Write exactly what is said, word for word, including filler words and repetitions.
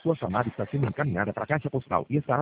Sua chamada está sendo encaminhada para a caixa postal e estará